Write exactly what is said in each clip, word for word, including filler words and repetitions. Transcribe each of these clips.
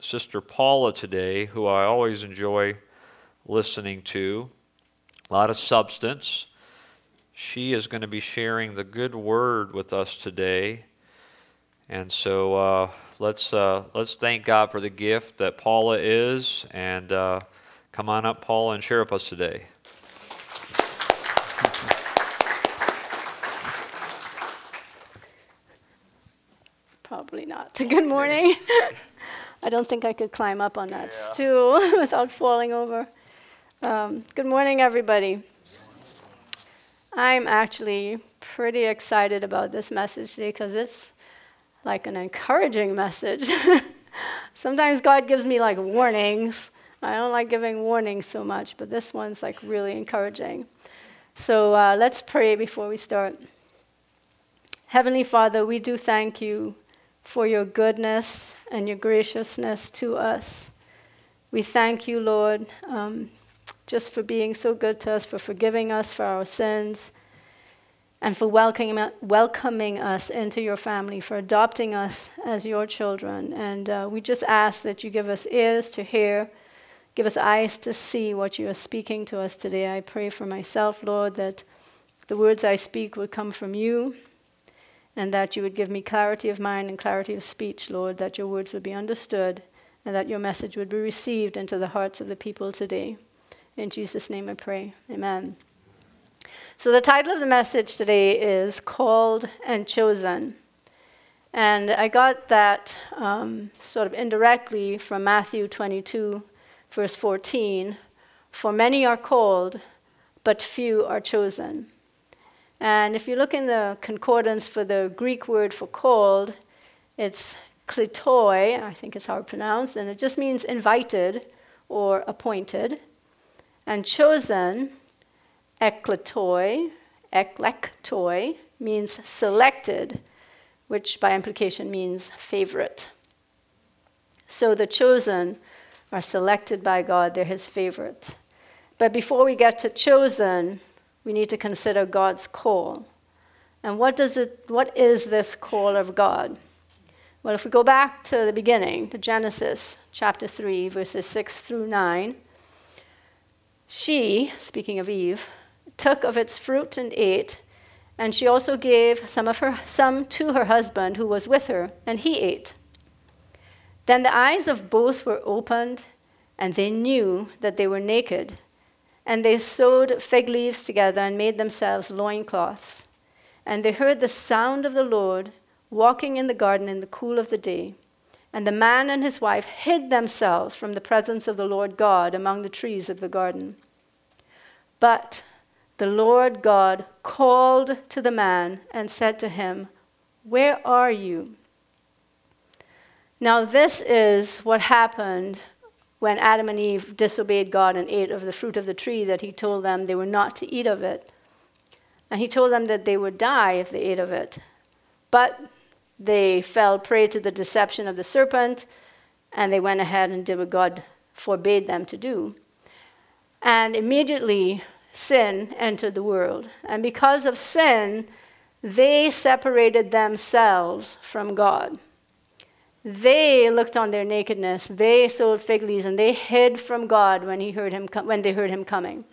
Sister Paula today, who I always enjoy listening to. A lot of substance. She is going to be sharing the good word with us today. And so uh, let's uh, let's thank God for the gift that Paula is. And uh, come on up, Paula, and share with us today. Probably not. Good morning. I don't think I could climb up on that yeah. stool without falling over. Um, good morning, everybody. I'm actually pretty excited about this message today because it's like an encouraging message. Sometimes God gives me like warnings. I don't like giving warnings so much, but this one's like really encouraging. So uh, let's pray before we start. Heavenly Father, we do thank you for your goodness and your graciousness to us. We thank you, Lord, um, just for being so good to us, for forgiving us for our sins, and for welcoming, welcoming us into your family, for adopting us as your children. And uh, we just ask that you give us ears to hear, give us eyes to see what you are speaking to us today. I pray for myself, Lord, that the words I speak would come from you, and that you would give me clarity of mind and clarity of speech, Lord, that your words would be understood, and that your message would be received into the hearts of the people today. In Jesus' name I pray. Amen. So the title of the message today is Called and Chosen. And I got that um, sort of indirectly from Matthew twenty-two, verse fourteen. For many are called, but few are chosen. And if you look in the concordance for the Greek word for called, it's kletoi, I think is how it's pronounced, and it just means invited or appointed. And chosen, ekletoi, eklektoi, means selected, which by implication means favorite. So the chosen are selected by God, they're his favorites. But before we get to chosen, we need to consider God's call. And what does it, what is this call of God? Well, if we go back to the beginning, to Genesis chapter three, verses six through nine, she, speaking of Eve, took of its fruit and ate, and she also gave some of her some to her husband who was with her, and he ate. Then the eyes of both were opened, and they knew that they were naked. And they sewed fig leaves together and made themselves loincloths. And they heard the sound of the Lord walking in the garden in the cool of the day. And the man and his wife hid themselves from the presence of the Lord God among the trees of the garden. But the Lord God called to the man and said to him, "Where are you?" Now this is what happened when Adam and Eve disobeyed God and ate of the fruit of the tree that he told them they were not to eat of it. And he told them that they would die if they ate of it. But they fell prey to the deception of the serpent, and they went ahead and did what God forbade them to do. And immediately sin entered the world. And because of sin, they separated themselves from God. They looked on their nakedness. They sewed fig leaves, and they hid from God when he heard him com- when they heard him coming.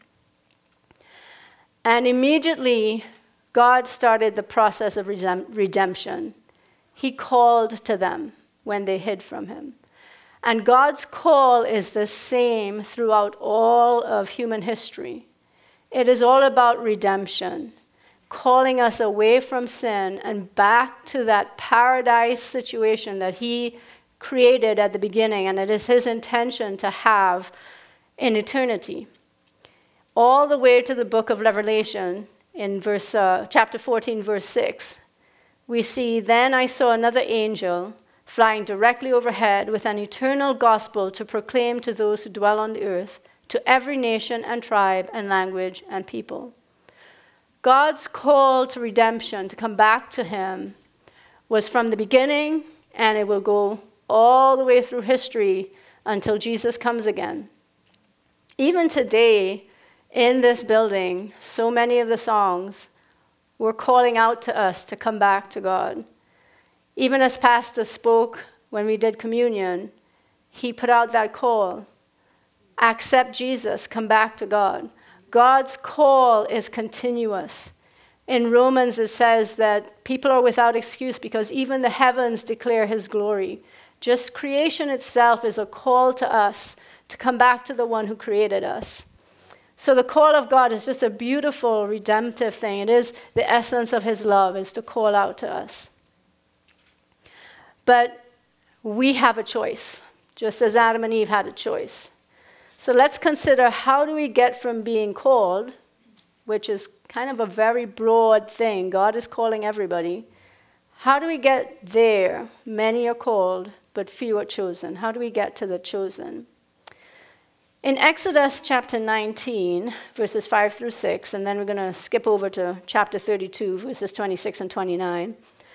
And immediately, God started the process of redemption. He called to them when they hid from him. And God's call is the same throughout all of human history. It is all about redemption, calling us away from sin and back to that paradise situation that he created at the beginning, and it is his intention to have in eternity. All the way to the book of Revelation, in verse uh, chapter fourteen, verse six, we see, "Then I saw another angel flying directly overhead with an eternal gospel to proclaim to those who dwell on the earth, to every nation and tribe and language and people." God's call to redemption, to come back to him, was from the beginning, and it will go all the way through history until Jesus comes again. Even today, in this building, so many of the songs were calling out to us to come back to God. Even as Pastor spoke when we did communion, he put out that call. Accept Jesus, come back to God. God's call is continuous. In Romans, it says that people are without excuse because even the heavens declare his glory. Just creation itself is a call to us to come back to the one who created us. So the call of God is just a beautiful, redemptive thing. It is the essence of his love, is to call out to us. But we have a choice, just as Adam and Eve had a choice. So let's consider, how do we get from being called, which is kind of a very broad thing. God is calling everybody. How do we get there? Many are called, but few are chosen. How do we get to the chosen? In Exodus chapter nineteen, verses five through six, and then we're going to skip over to chapter thirty-two, verses twenty-six and twenty-nine,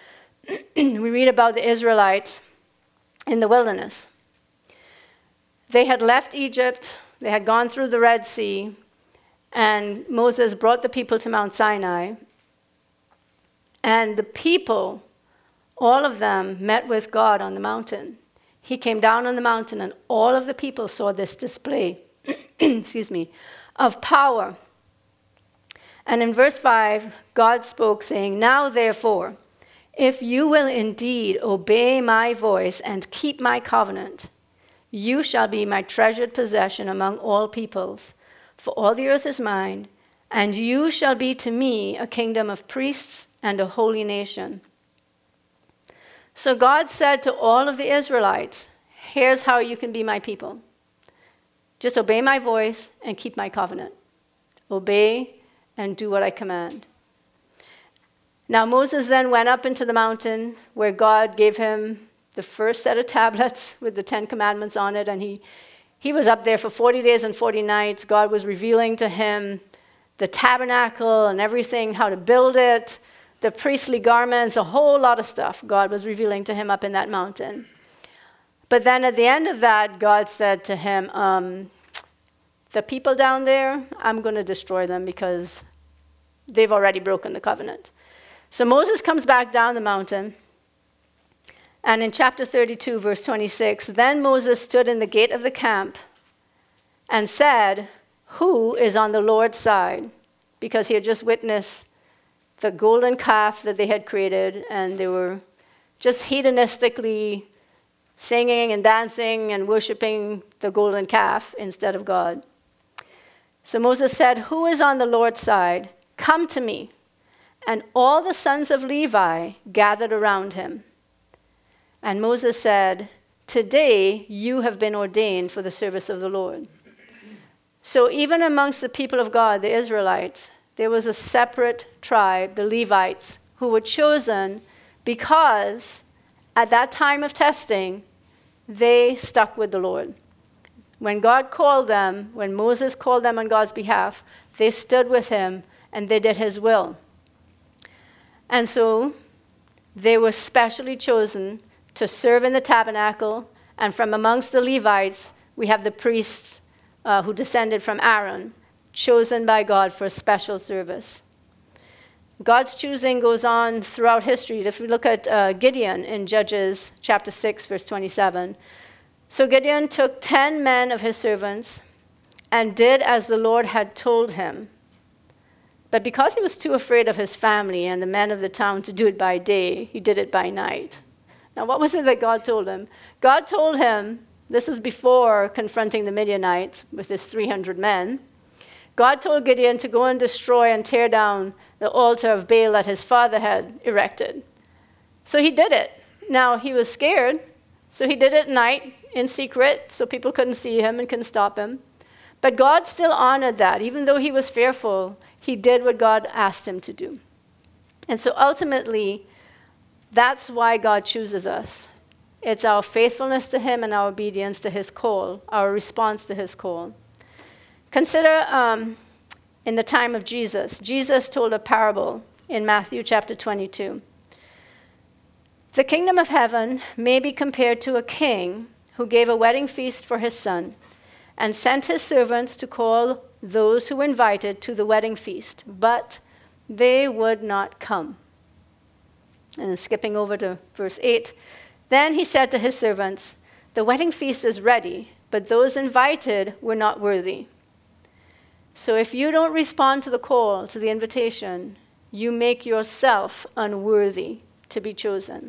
we read about the Israelites in the wilderness. They had left Egypt, they had gone through the Red Sea, and Moses brought the people to Mount Sinai. And the people, all of them, met with God on the mountain. He came down on the mountain, and all of the people saw this display, excuse me, of power. And in verse five, God spoke, saying, "Now therefore, if you will indeed obey my voice and keep my covenant, you shall be my treasured possession among all peoples. For all the earth is mine, and you shall be to me a kingdom of priests and a holy nation." So God said to all of the Israelites, here's how you can be my people. Just obey my voice and keep my covenant. Obey and do what I command. Now Moses then went up into the mountain where God gave him the first set of tablets with the Ten Commandments on it, and he, he was up there for forty days and forty nights. God was revealing to him the tabernacle and everything, how to build it, the priestly garments, a whole lot of stuff God was revealing to him up in that mountain. But then at the end of that, God said to him, um, the people down there, I'm going to destroy them because they've already broken the covenant. So Moses comes back down the mountain, and in chapter thirty-two, verse twenty-six, then Moses stood in the gate of the camp and said, "Who is on the Lord's side?" Because he had just witnessed the golden calf that they had created, and they were just hedonistically singing and dancing and worshiping the golden calf instead of God. So Moses said, "Who is on the Lord's side? Come to me." And all the sons of Levi gathered around him. And Moses said, "Today you have been ordained for the service of the Lord." So even amongst the people of God, the Israelites, there was a separate tribe, the Levites, who were chosen because at that time of testing, they stuck with the Lord. When God called them, when Moses called them on God's behalf, they stood with him and they did his will. And so they were specially chosen to serve in the tabernacle, and from amongst the Levites, we have the priests uh, who descended from Aaron, chosen by God for a special service. God's choosing goes on throughout history. If we look at uh, Gideon in Judges chapter six, verse twenty-seven. So Gideon took ten men of his servants and did as the Lord had told him. But because he was too afraid of his family and the men of the town to do it by day, he did it by night. Now, what was it that God told him? God told him, this is before confronting the Midianites with his three hundred men. God told Gideon to go and destroy and tear down the altar of Baal that his father had erected. So he did it. Now, he was scared, so he did it at night in secret so people couldn't see him and couldn't stop him. But God still honored that. Even though he was fearful, he did what God asked him to do. And so ultimately, that's why God chooses us. It's our faithfulness to him and our obedience to his call, our response to his call. Consider um, in the time of Jesus. Jesus told a parable in Matthew chapter twenty-two. The kingdom of heaven may be compared to a king who gave a wedding feast for his son and sent his servants to call those who were invited to the wedding feast, but they would not come. And then skipping over to verse eight, then he said to his servants, The wedding feast is ready, but those invited were not worthy. So if you don't respond to the call, to the invitation, you make yourself unworthy to be chosen.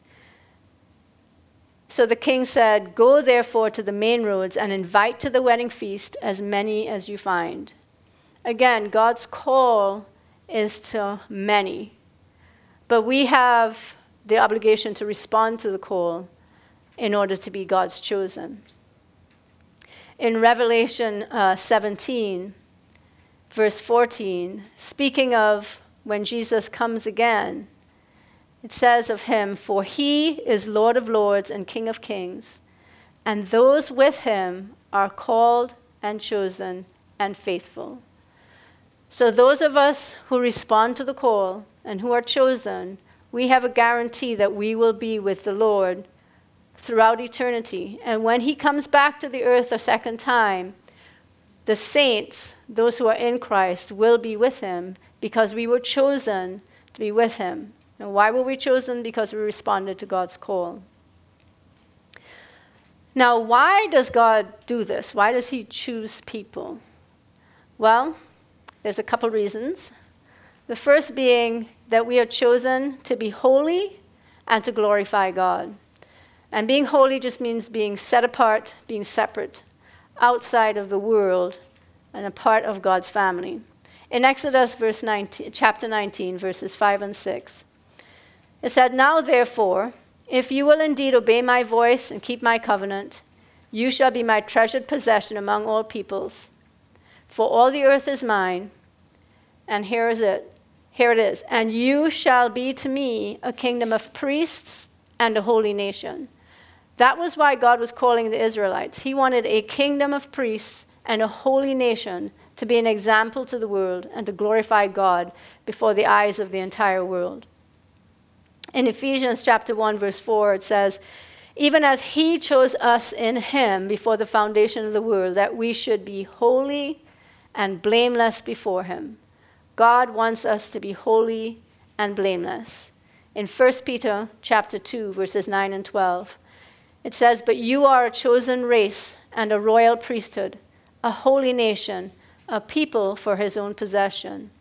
So the king said, "Go therefore to the main roads and invite to the wedding feast as many as you find." Again, God's call is to many. But we have the obligation to respond to the call in order to be God's chosen. In Revelation uh, seventeen, verse fourteen, speaking of when Jesus comes again, it says of him, "For he is Lord of lords and King of kings, and those with him are called and chosen and faithful." So those of us who respond to the call and who are chosen, we have a guarantee that we will be with the Lord throughout eternity. And when he comes back to the earth a second time, the saints, those who are in Christ, will be with him because we were chosen to be with him. And why were we chosen? Because we responded to God's call. Now, why does God do this? Why does he choose people? Well, there's a couple reasons. The first being that we are chosen to be holy and to glorify God. And being holy just means being set apart, being separate, outside of the world, and a part of God's family. In Exodus verse nineteen, chapter nineteen, verses five and six, it said, "Now therefore, if you will indeed obey my voice and keep my covenant, you shall be my treasured possession among all peoples. For all the earth is mine." And here is it. Here it is. "And you shall be to me a kingdom of priests and a holy nation." That was why God was calling the Israelites. He wanted a kingdom of priests and a holy nation to be an example to the world and to glorify God before the eyes of the entire world. In Ephesians chapter one, verse four, it says, "Even as he chose us in him before the foundation of the world, that we should be holy and blameless before him." God wants us to be holy and blameless. In First Peter chapter two, verses nine and twelve, it says, "But you are a chosen race and a royal priesthood, a holy nation, a people for his own possession."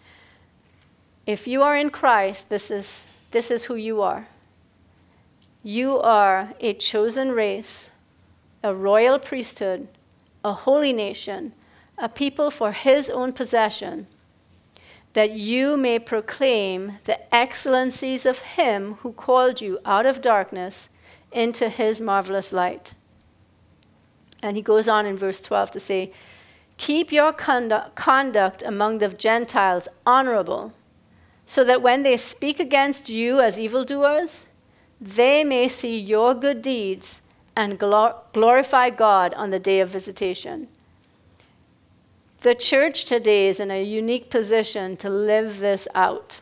If you are in Christ, this is, this is who you are. You are a chosen race, a royal priesthood, a holy nation, a people for his own possession, that you may proclaim the excellencies of him who called you out of darkness into his marvelous light. And he goes on in verse twelve to say, "Keep your conduct, conduct among the Gentiles honorable, so that when they speak against you as evildoers, they may see your good deeds and glor- glorify God on the day of visitation." The church today is in a unique position to live this out.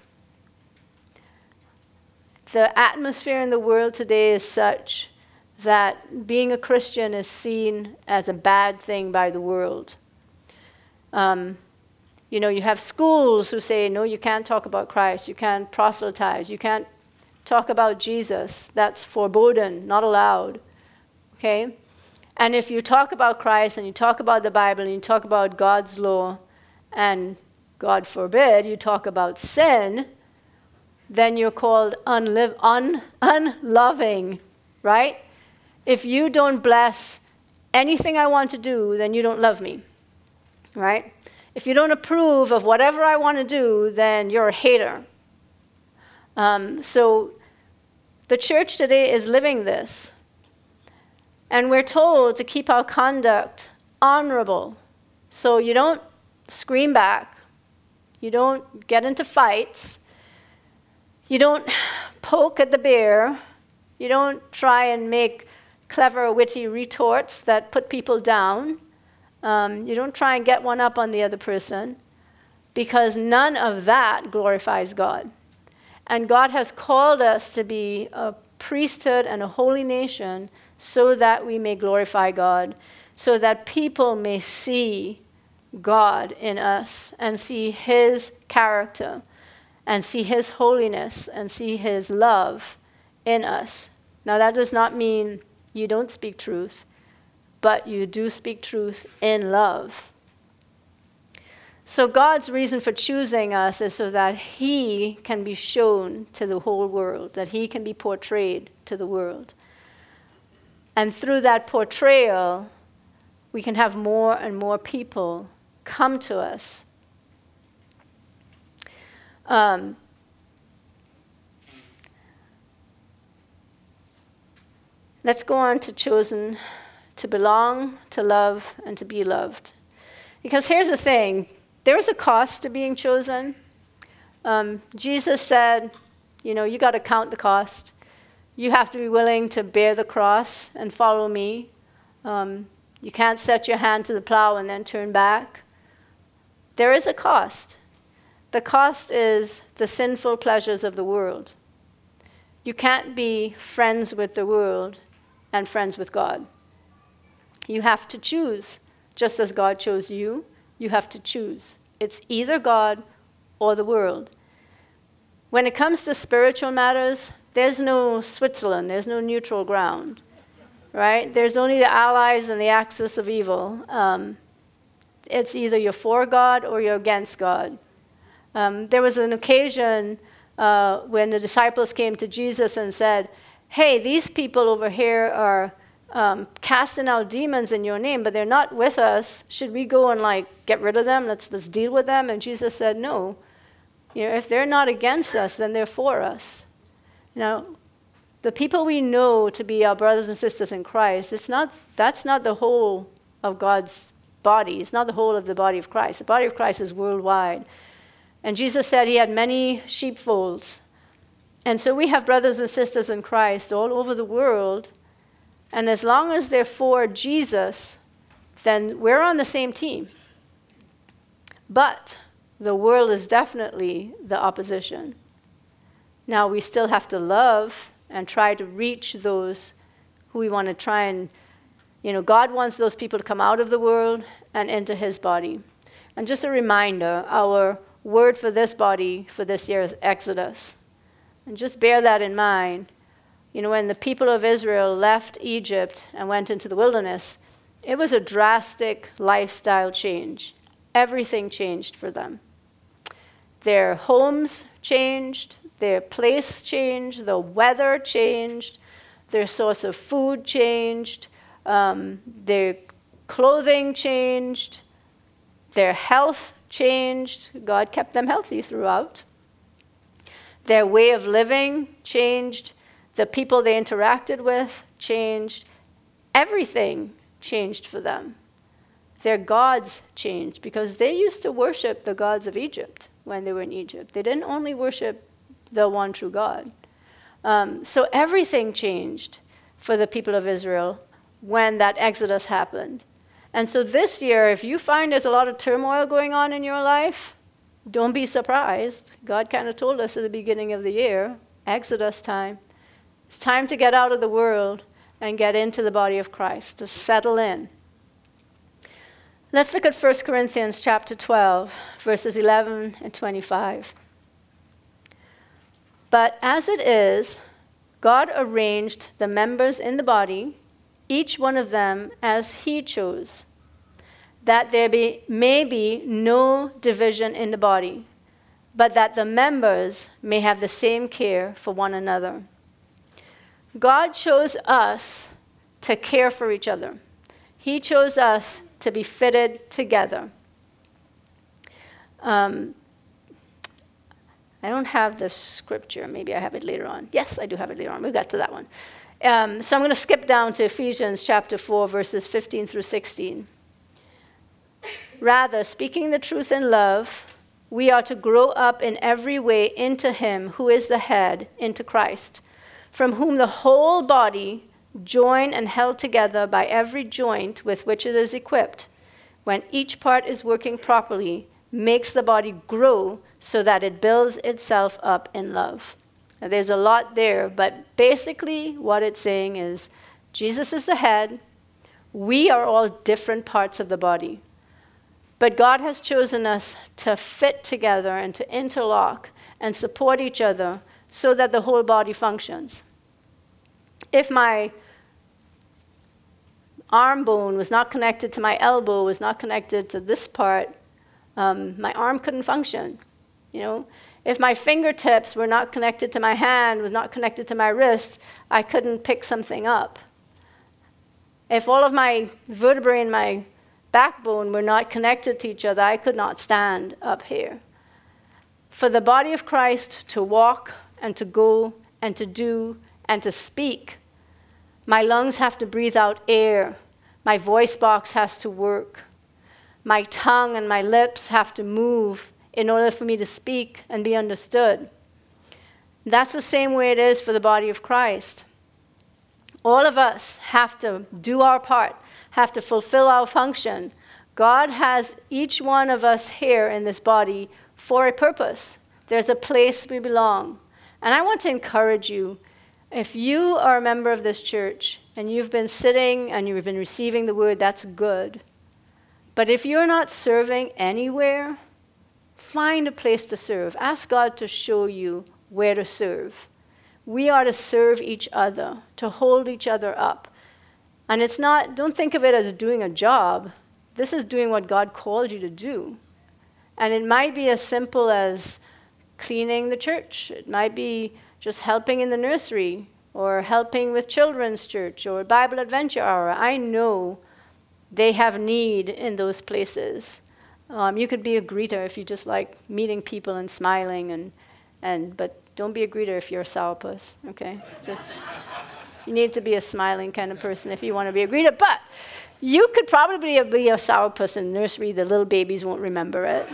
The atmosphere in the world today is such that being a Christian is seen as a bad thing by the world. Um, you know, you have schools who say, no, you can't talk about Christ, you can't proselytize, you can't talk about Jesus. That's forbidden, not allowed. Okay? And if you talk about Christ and you talk about the Bible and you talk about God's law and, God forbid, you talk about sin, then you're called unliv- un- unloving, right? If you don't bless anything I want to do, then you don't love me, right? If you don't approve of whatever I want to do, then you're a hater. Um, so the church today is living this. And we're told to keep our conduct honorable. So you don't scream back. You don't get into fights. You don't poke at the bear. You don't try and make clever, witty retorts that put people down. Um, you don't try and get one up on the other person, because none of that glorifies God. And God has called us to be a priesthood and a holy nation so that we may glorify God, so that people may see God in us and see his character and see his holiness and see his love in us. Now, that does not mean you don't speak truth, but you do speak truth in love. So God's reason for choosing us is so that he can be shown to the whole world, that he can be portrayed to the world. And through that portrayal, we can have more and more people come to us. Um, let's go on to chosen, to belong, to love, and to be loved. Because here's the thing. There is a cost to being chosen. Um, Jesus said, you know, you got to count the cost. You have to be willing to bear the cross and follow me. Um, you can't set your hand to the plow and then turn back. There is a cost. The cost is the sinful pleasures of the world. You can't be friends with the world and friends with God. You have to choose. Just as God chose you, you have to choose. It's either God or the world. When it comes to spiritual matters, there's no Switzerland, there's no neutral ground, right? There's only the allies and the axis of evil. Um, it's either you're for God or you're against God. Um, there was an occasion uh, when the disciples came to Jesus and said, hey, these people over here are Um, casting out demons in your name, but they're not with us. Should we go and like get rid of them? Let's let's deal with them. And Jesus said, no. You know, if they're not against us, then they're for us. Now, the people we know to be our brothers and sisters in Christ, it's not that's not the whole of God's body. It's not the whole of the body of Christ. The body of Christ is worldwide. And Jesus said he had many sheepfolds. And so we have brothers and sisters in Christ all over the world. And as long as they're for Jesus, then we're on the same team. But the world is definitely the opposition. Now, we still have to love and try to reach those who we want to try and, you know, God wants those people to come out of the world and into his body. And just a reminder, our word for this body for this year is Exodus. And just bear that in mind. You know, when the people of Israel left Egypt and went into the wilderness, it was a drastic lifestyle change. Everything changed for them. Their homes changed, their place changed, the weather changed, their source of food changed, um, their clothing changed, their health changed. God kept them healthy throughout. Their way of living changed. The people they interacted with changed. Everything changed for them. Their gods changed because they used to worship the gods of Egypt when they were in Egypt. They didn't only worship the one true God. Um, so everything changed for the people of Israel when that Exodus happened. And so this year, if you find there's a lot of turmoil going on in your life, don't be surprised. God kind of told us at the beginning of the year, Exodus time. It's time to get out of the world and get into the body of Christ, to settle in. Let's look at First Corinthians chapter twelve, verses eleven and twenty-five. But as it is, God arranged the members in the body, each one of them as he chose, that there be, may be no division in the body, but that the members may have the same care for one another. God chose us to care for each other. He chose us to be fitted together. Um, I don't have the scripture. Maybe I have it later on. Yes, I do have it later on. We got to that one. Um, so I'm going to skip down to Ephesians chapter four, verses fifteen through sixteen. Rather, speaking the truth in love, we are to grow up in every way into him who is the head, into Christ, from whom the whole body, joined and held together by every joint with which it is equipped, when each part is working properly, makes the body grow so that it builds itself up in love. Now, there's a lot there, but basically what it's saying is Jesus is the head. We are all different parts of the body. But God has chosen us to fit together and to interlock and support each other so that the whole body functions. If my arm bone was not connected to my elbow, was not connected to this part, um, my arm couldn't function. You know, if my fingertips were not connected to my hand, was not connected to my wrist, I couldn't pick something up. If all of my vertebrae in my backbone were not connected to each other, I could not stand up here. For the body of Christ to walk and to go and to do and to speak, my lungs have to breathe out air. My voice box has to work. My tongue and my lips have to move in order for me to speak and be understood. That's the same way it is for the body of Christ. All of us have to do our part, have to fulfill our function. God has each one of us here in this body for a purpose. There's a place we belong. And I want to encourage you, if you are a member of this church and you've been sitting and you've been receiving the word, that's good. But if you're not serving anywhere, find a place to serve. Ask God to show you where to serve. We are to serve each other, to hold each other up. And it's not, don't think of it as doing a job. This is doing what God called you to do. And it might be as simple as cleaning the church. It might be just helping in the nursery or helping with children's church or Bible Adventure Hour. I know they have need in those places. Um, you could be a greeter if you just like meeting people and smiling, and, and but don't be a greeter if you're a sourpuss, okay? Just, you need to be a smiling kind of person if you want to be a greeter. But you could probably be a sourpuss in the nursery. The little babies won't remember it.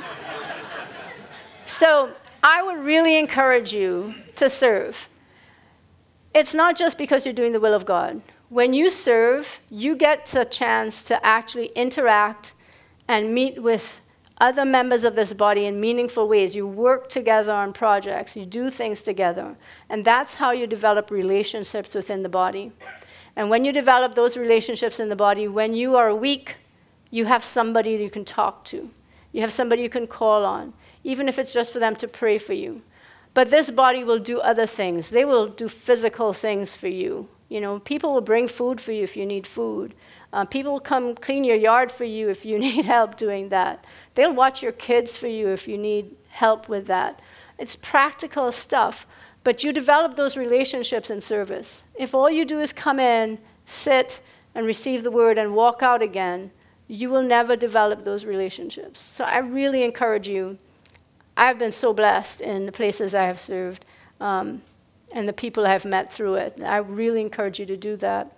So I would really encourage you to serve. It's not just because you're doing the will of God. When you serve, you get a chance to actually interact and meet with other members of this body in meaningful ways. You work together on projects. You do things together. And that's how you develop relationships within the body. And when you develop those relationships in the body, when you are weak, you have somebody you can talk to. You have somebody you can call on, even if it's just for them to pray for you. But this body will do other things. They will do physical things for you. You know, people will bring food for you if you need food. Uh, people will come clean your yard for you if you need help doing that. They'll watch your kids for you if you need help with that. It's practical stuff, but you develop those relationships in service. If all you do is come in, sit, and receive the word and walk out again, you will never develop those relationships. So I really encourage you. I've been so blessed in the places I have served um, and the people I have met through it. I really encourage you to do that.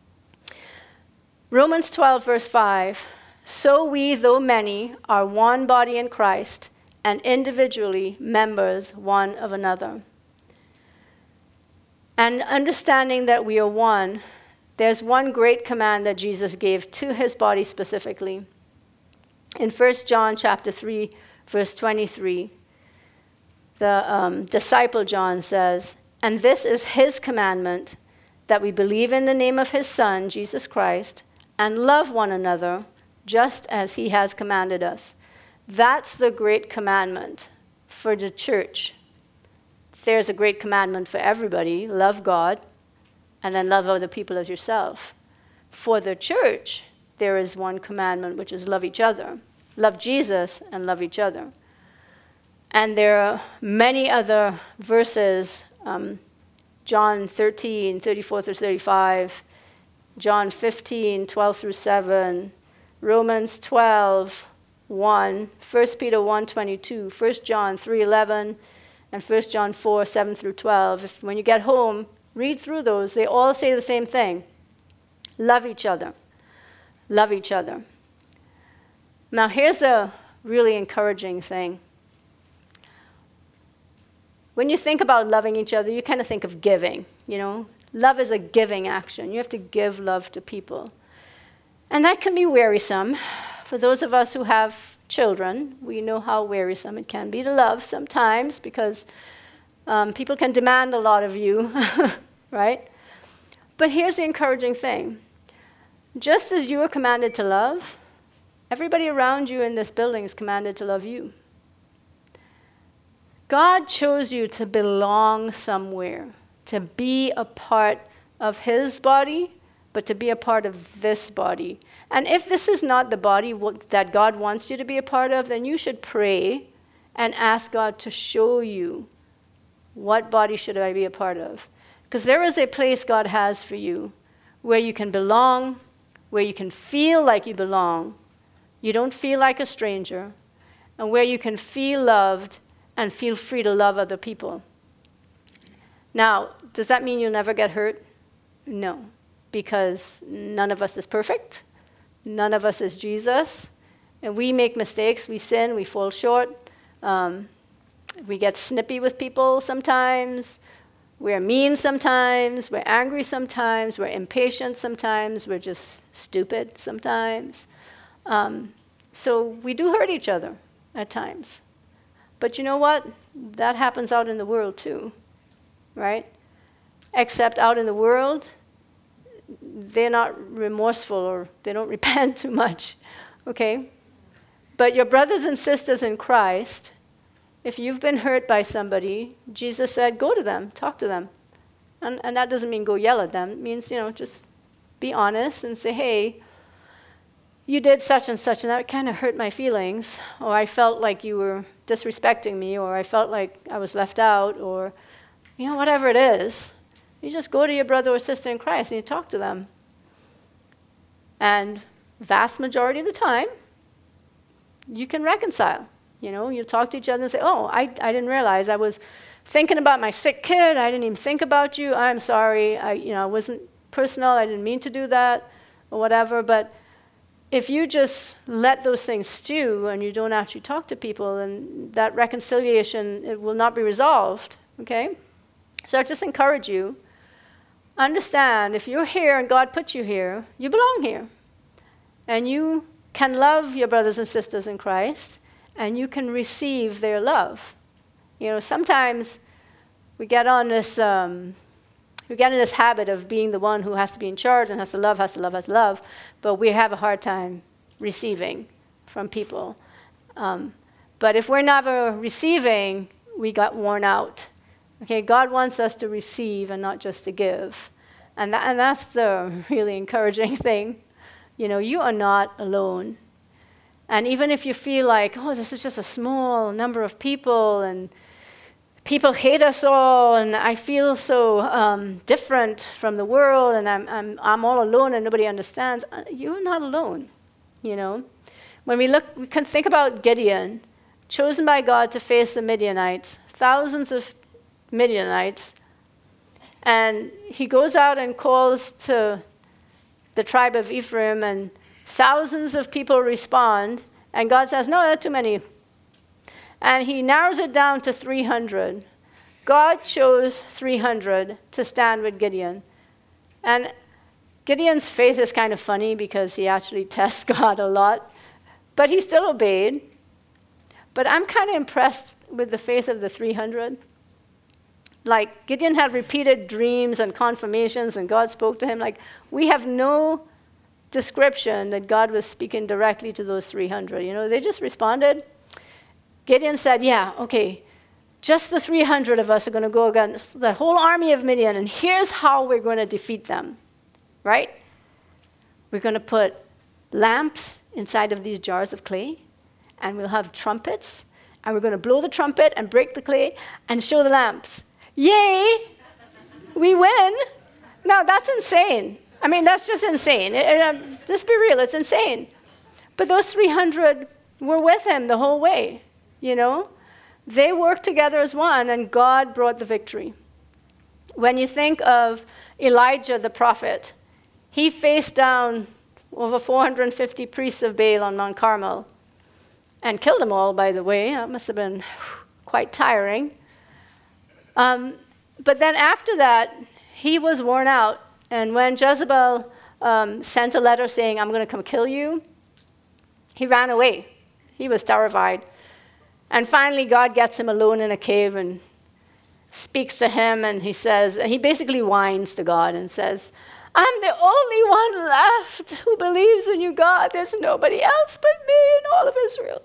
Romans twelve, verse five, so we, though many, are one body in Christ, and individually members one of another. And understanding that we are one, there's one great command that Jesus gave to his body specifically. In First John chapter three, verse twenty-three, the um, disciple John says, and this is his commandment, that we believe in the name of his Son, Jesus Christ, and love one another just as he has commanded us. That's the great commandment for the church. There's a great commandment for everybody, love God, and then love other people as yourself. For the church, there is one commandment, which is love each other. Love Jesus and love each other. And there are many other verses, um, John thirteen, thirty-four through thirty-five, John fifteen, twelve through seven, Romans twelve, one, First Peter one, twenty-two, First John three, eleven, and First John four, seven through twelve. If, when you get home, read through those. They all say the same thing. Love each other. Love each other. Now, here's a really encouraging thing. When you think about loving each other, you kind of think of giving, you know. Love is a giving action. You have to give love to people. And that can be wearisome. For those of us who have children, we know how wearisome it can be to love sometimes, because um, people can demand a lot of you, right? But here's the encouraging thing. Just as you are commanded to love, everybody around you in this building is commanded to love you. God chose you to belong somewhere, to be a part of his body, but to be a part of this body. And if this is not the body that God wants you to be a part of, then you should pray and ask God to show you, what body should I be a part of? Because there is a place God has for you where you can belong, where you can feel like you belong, you don't feel like a stranger, and where you can feel loved and feel free to love other people. Now, does that mean you'll never get hurt? No, because none of us is perfect. None of us is Jesus. And we make mistakes, we sin, we fall short. Um, we get snippy with people sometimes. We're mean sometimes. We're angry sometimes. We're impatient sometimes. We're just stupid sometimes. Um, so we do hurt each other at times. But you know what? That happens out in the world too, right? Except out in the world, they're not remorseful or they don't repent too much, okay? But your brothers and sisters in Christ, if you've been hurt by somebody, Jesus said, go to them, talk to them. And, and that doesn't mean go yell at them. It means, you know, just be honest and say, hey, you did such and such, and that kind of hurt my feelings, or I felt like you were disrespecting me, or I felt like I was left out, or, you know, whatever it is. You just go to your brother or sister in Christ and you talk to them. And vast majority of the time, you can reconcile. You know, you talk to each other and say, oh, I, I didn't realize I was thinking about my sick kid. I didn't even think about you. I'm sorry. I, you know, it wasn't personal. I didn't mean to do that or whatever. But if you just let those things stew and you don't actually talk to people, then that reconciliation, it will not be resolved, okay? So I just encourage you, understand, if you're here and God put you here, you belong here. And you can love your brothers and sisters in Christ, and you can receive their love. You know, sometimes we get on this, um, we get in this habit of being the one who has to be in charge and has to love, has to love, has to love, but we have a hard time receiving from people. Um, but if we're never receiving, we got worn out. Okay, God wants us to receive and not just to give. And, that, and that's the really encouraging thing. You know, you are not alone. And even if you feel like, oh, this is just a small number of people, and people hate us all, and I feel so um, different from the world, and I'm, I'm, I'm all alone and nobody understands, you're not alone, you know. When we look, we can think about Gideon, chosen by God to face the Midianites, thousands of Midianites, and he goes out and calls to the tribe of Ephraim, and thousands of people respond, and God says, no, that's too many. And he narrows it down to three hundred. God chose three hundred to stand with Gideon. And Gideon's faith is kind of funny because he actually tests God a lot, but he still obeyed. But I'm kind of impressed with the faith of the three hundred. Like, Gideon had repeated dreams and confirmations, and God spoke to him. Like, we have no description that God was speaking directly to those three hundred. You know, they just responded. Gideon said, yeah, okay, just the three hundred of us are going to go against the whole army of Midian, and here's how we're going to defeat them, right? We're going to put lamps inside of these jars of clay, and we'll have trumpets, and we're going to blow the trumpet and break the clay and show the lamps. Yay! We win. Now, that's insane. I mean, that's just insane. It, it, um, let's be real, it's insane. But those three hundred were with him the whole way, you know? They worked together as one, and God brought the victory. When you think of Elijah the prophet, he faced down over four hundred fifty priests of Baal on Mount Carmel and killed them all, by the way. That must have been quite tiring. Um, but then after that, he was worn out. And when Jezebel um, sent a letter saying, I'm going to come kill you, he ran away. He was terrified. And finally, God gets him alone in a cave and speaks to him, and he says, he basically whines to God and says, I'm the only one left who believes in you, God. There's nobody else but me in all of Israel.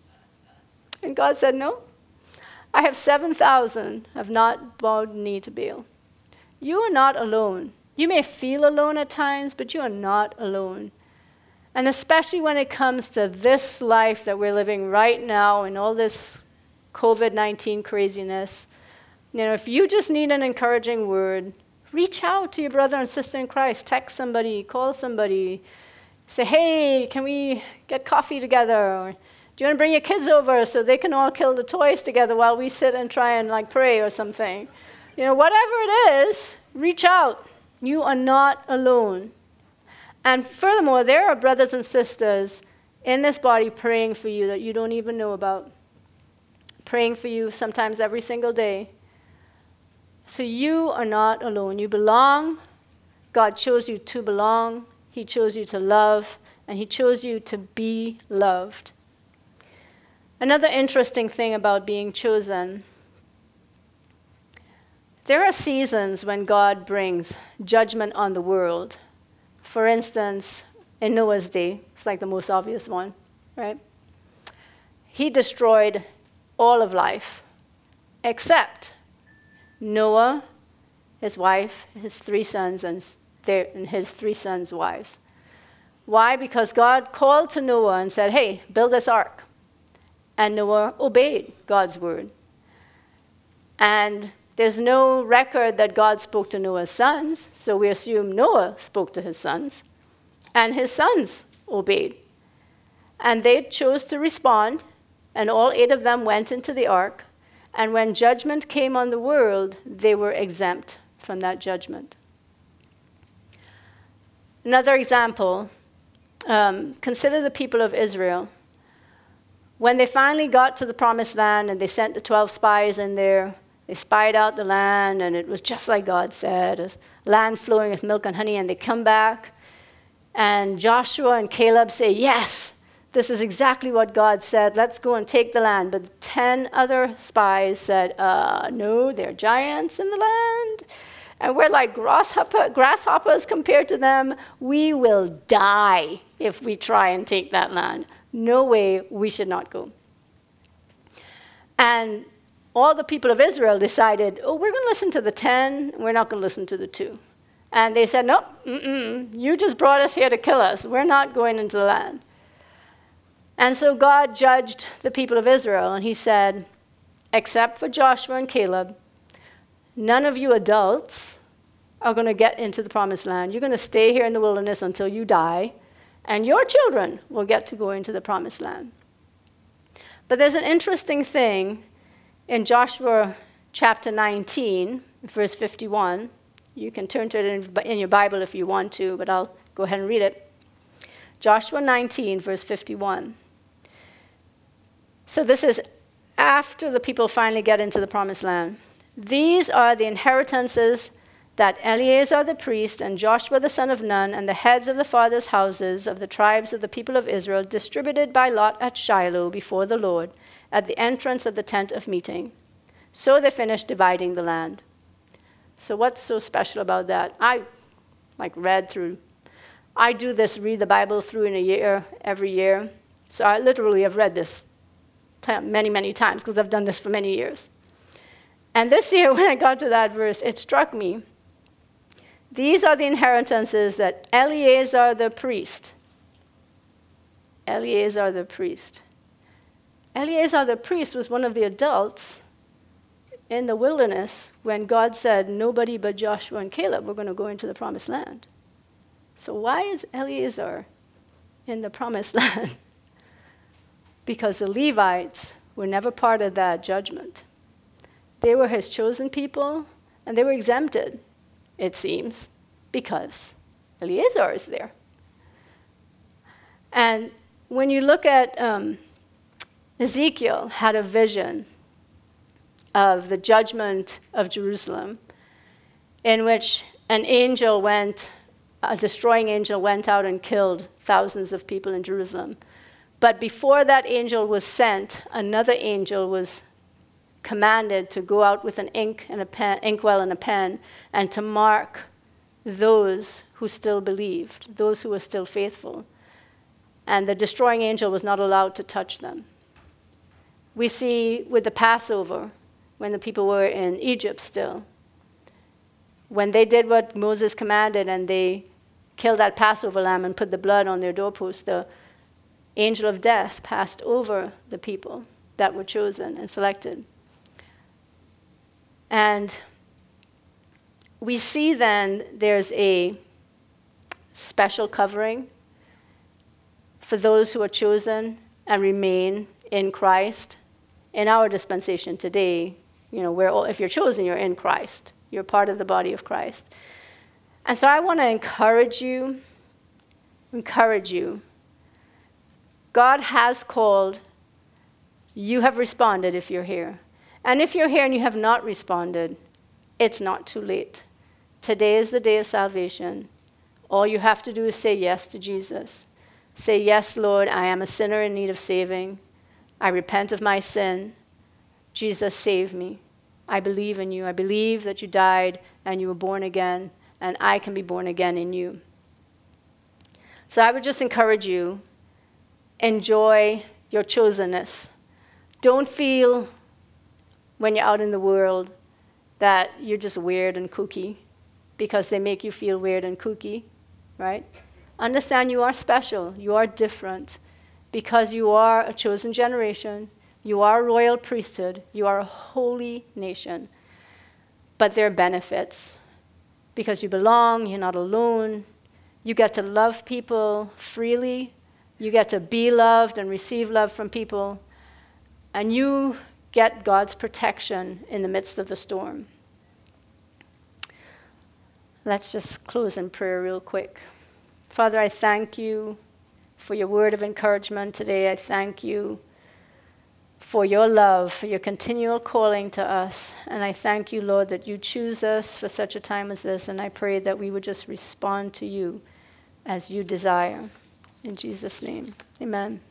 And God said, no, I have seven thousand have not bowed knee to Baal. You are not alone. You may feel alone at times, but you are not alone. And especially when it comes to this life that we're living right now and all this COVID nineteen craziness, you know, if you just need an encouraging word, reach out to your brother and sister in Christ. Text somebody, call somebody. Say, hey, can we get coffee together? Or do you want to bring your kids over so they can all kill the toys together while we sit and try and like pray or something? You know, whatever it is, reach out. You are not alone. And furthermore, there are brothers and sisters in this body praying for you that you don't even know about. Praying for you sometimes every single day. So you are not alone. You belong. God chose you to belong. He chose you to love. And he chose you to be loved. Another interesting thing about being chosen, there are seasons when God brings judgment on the world. For instance, in Noah's day, it's like the most obvious one, right? He destroyed all of life, except Noah, his wife, his three sons, and, their, and his three sons' wives. Why? Because God called to Noah and said, hey, build this ark. And Noah obeyed God's word. And there's no record that God spoke to Noah's sons, so we assume Noah spoke to his sons, and his sons obeyed. And they chose to respond, and all eight of them went into the ark, and when judgment came on the world, they were exempt from that judgment. Another example, um, consider the people of Israel. When they finally got to the promised land and they sent the twelve spies in there, they spied out the land, and it was just like God said, a land flowing with milk and honey, and they come back, and Joshua and Caleb say, yes, this is exactly what God said, let's go and take the land. But the ten other spies said, uh, no, they're giants in the land, and we're like grasshopper, grasshoppers compared to them. We will die if we try and take that land. No way, we should not go. And all the people of Israel decided, oh, we're going to listen to the ten, we're not going to listen to the two. And they said, no, mm-mm, you just brought us here to kill us. We're not going into the land. And so God judged the people of Israel, and he said, except for Joshua and Caleb, none of you adults are going to get into the promised land. You're going to stay here in the wilderness until you die, and your children will get to go into the promised land. But there's an interesting thing in Joshua chapter nineteen, verse fifty-one. You can turn to it in, in your Bible if you want to, but I'll go ahead and read it. Joshua nineteen, verse fifty-one. So this is after the people finally get into the promised land. These are the inheritances that Eleazar the priest and Joshua the son of Nun and the heads of the fathers' houses of the tribes of the people of Israel distributed by lot at Shiloh before the Lord at the entrance of the tent of meeting. So they finished dividing the land. So what's so special about that? I like read through, I do this, read the Bible through in a year, every year. So I literally have read this many, many times because I've done this for many years. And this year when I got to that verse, it struck me. These are the inheritances that Eleazar the priest, Eleazar the priest, Eleazar the priest was one of the adults in the wilderness when God said, nobody but Joshua and Caleb were going to go into the promised land. So why is Eleazar in the promised land? Because the Levites were never part of that judgment. They were his chosen people, and they were exempted, it seems, because Eleazar is there. And when you look at um, Ezekiel had a vision of the judgment of Jerusalem in which an angel went, a destroying angel went out and killed thousands of people in Jerusalem. But before that angel was sent, another angel was commanded to go out with an ink and a pen, inkwell and a pen, and to mark those who still believed, those who were still faithful. And the destroying angel was not allowed to touch them. We see with the Passover, when the people were in Egypt still, when they did what Moses commanded and they killed that Passover lamb and put the blood on their doorpost, the angel of death passed over the people that were chosen and selected. And we see then there's a special covering for those who are chosen and remain in Christ. In our dispensation today, you know, where if you're chosen, you're in Christ. You're part of the body of Christ. And so I want to encourage you, encourage you. God has called. You have responded if you're here. And if you're here and you have not responded, it's not too late. Today is the day of salvation. All you have to do is say yes to Jesus. Say, yes, Lord, I am a sinner in need of saving. I repent of my sin. Jesus, save me. I believe in you. I believe that you died and you were born again, and I can be born again in you. So I would just encourage you, enjoy your chosenness. Don't feel when you're out in the world that you're just weird and kooky because they make you feel weird and kooky, right? Understand you are special. You are different because you are a chosen generation. You are a royal priesthood. You are a holy nation. But there are benefits because you belong. You're not alone. You get to love people freely. You get to be loved and receive love from people. And you get God's protection in the midst of the storm. Let's just close in prayer real quick. Father, I thank you for your word of encouragement today. I thank you for your love, for your continual calling to us. And I thank you, Lord, that you choose us for such a time as this. And I pray that we would just respond to you as you desire. In Jesus' name, amen.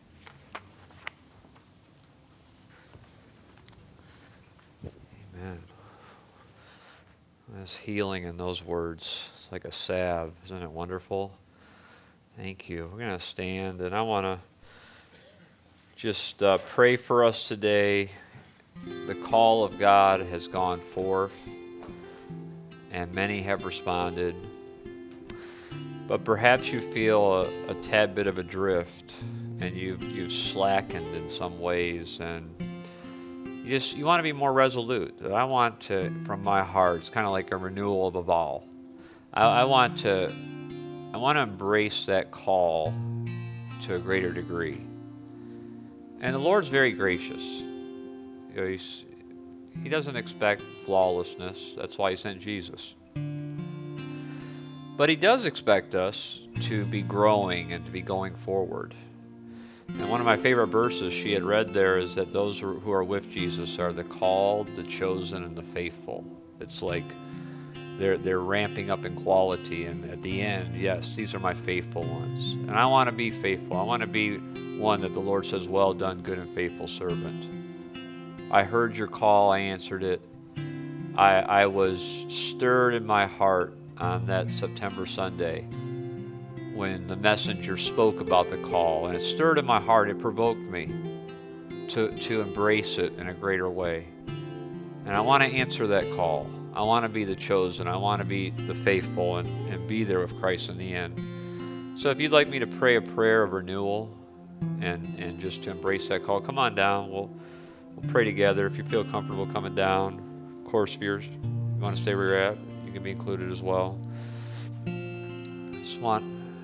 Amen. There's healing in those words. It's like a salve. Isn't it wonderful? Thank you. We're going to stand, and I want to just uh, pray for us today. The call of God has gone forth, and many have responded. But perhaps you feel a, a tad bit of adrift, and you've, you've slackened in some ways, and you just you want to be more resolute. I want to, from my heart, it's kind of like a renewal of a vow. I, I want to, I want to embrace that call to a greater degree. And the Lord's very gracious. You know, he's, he doesn't expect flawlessness. That's why he sent Jesus. But he does expect us to be growing and to be going forward. And one of my favorite verses she had read there is that those who are with Jesus are the called, the chosen, and the faithful. It's like they're, they're ramping up in quality. And at the end, yes, these are my faithful ones. And I want to be faithful. I want to be one that the Lord says, well done, good and faithful servant. I heard your call. I answered it. I, I was stirred in my heart on that September Sunday when the messenger spoke about the call, and it stirred in my heart. It provoked me to, to embrace it in a greater way. And I want to answer that call. I want to be the chosen. I want to be the faithful and, and be there with Christ in the end. So if you'd like me to pray a prayer of renewal and, and just to embrace that call, come on down. We'll, we'll pray together. If you feel comfortable coming down, of course, if you're, you want to stay where you're at, you can be included as well. Just want,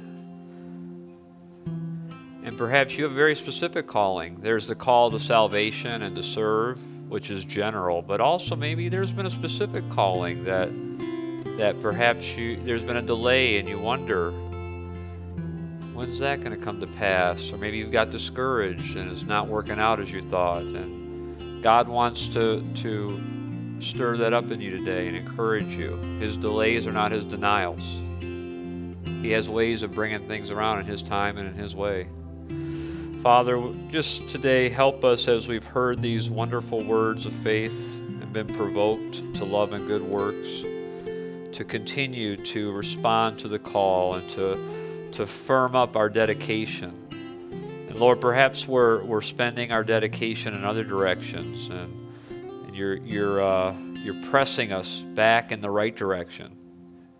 and perhaps you have a very specific calling. There's the call to salvation and to serve, which is general, but also maybe there's been a specific calling that that perhaps you there's been a delay and you wonder, when's that going to come to pass? Or maybe you've got discouraged and it's not working out as you thought. And God wants to to stir that up in you today and encourage you. His delays are not his denials. He has ways of bringing things around in his time and in his way. Father, just today help us as we've heard these wonderful words of faith and been provoked to love and good works, to continue to respond to the call and to, to firm up our dedication. And Lord, perhaps we're, we're spending our dedication in other directions, and, and you're, you're, uh, you're pressing us back in the right direction.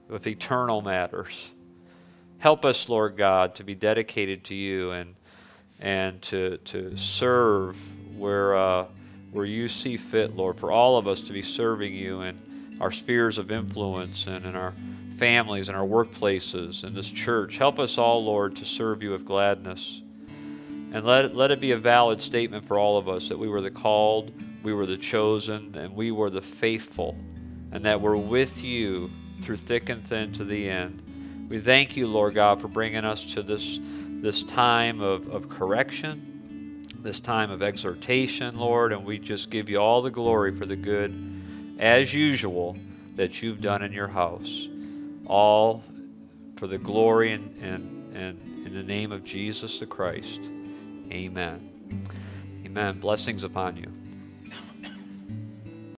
with eternal matters. Help us, Lord God, to be dedicated to you and and to to serve where uh, where you see fit, Lord, for all of us to be serving you in our spheres of influence and in our families and our workplaces and this church. Help us all, Lord, to serve you with gladness. And let it, let it be a valid statement for all of us that we were the called, we were the chosen, and we were the faithful, and that we're with you through thick and thin to the end. We thank you, Lord God, for bringing us to this, this time of, of correction, this time of exhortation, Lord, and we just give you all the glory for the good, as usual, that you've done in your house. All for the glory and, and, and in the name of Jesus the Christ. Amen. Amen. Blessings upon you.